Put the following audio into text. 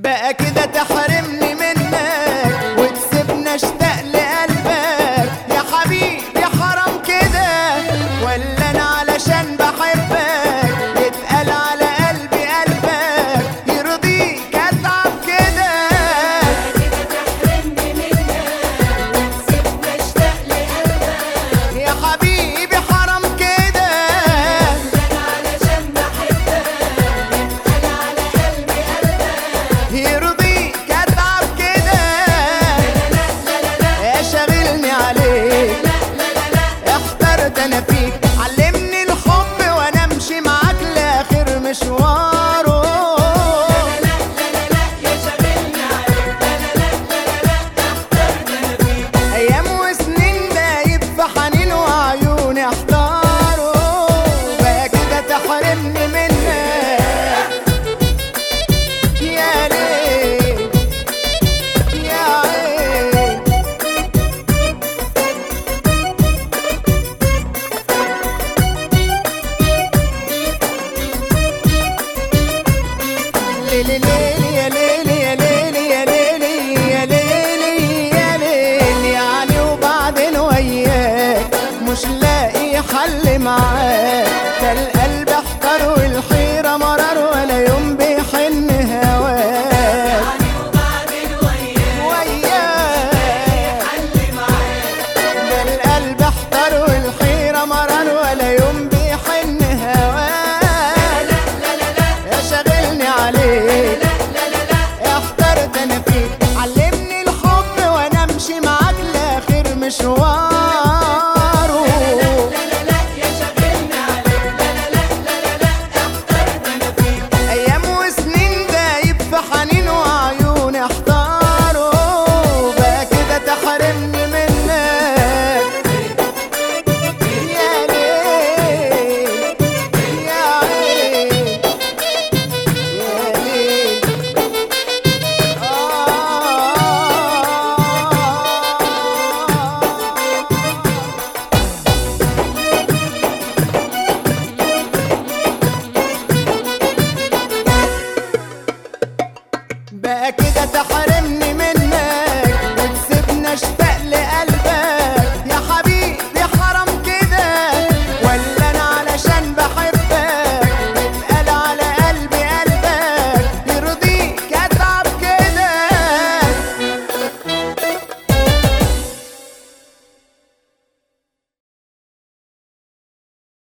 بقى كده تحرمني منك وتسيبني اشتاق لقلبك يا حبيبي حرام كده، ولا انا علشان بحبك يتقال على قلبي قلبك يرضيك اتعب كده. تحرمني منك وتسيبني اشتاق لقلبك يا حبيبي حرام كده، انا علشان بحبك يتقال على قلبي قلبك يرضيك اتعب كده. يا شاغلني عليك احترت انا فيك، علمني الحب وانا امشي معاك لاخر مشواره. يا شاغلني عليك اخترت انا فيك ايام وسنين دايب في حنين وعيوني احتاروا، بقى كده تحرمني منك يا ليل يا عين. ليلي ليلي يا ليلي يا ليلي يا ليلي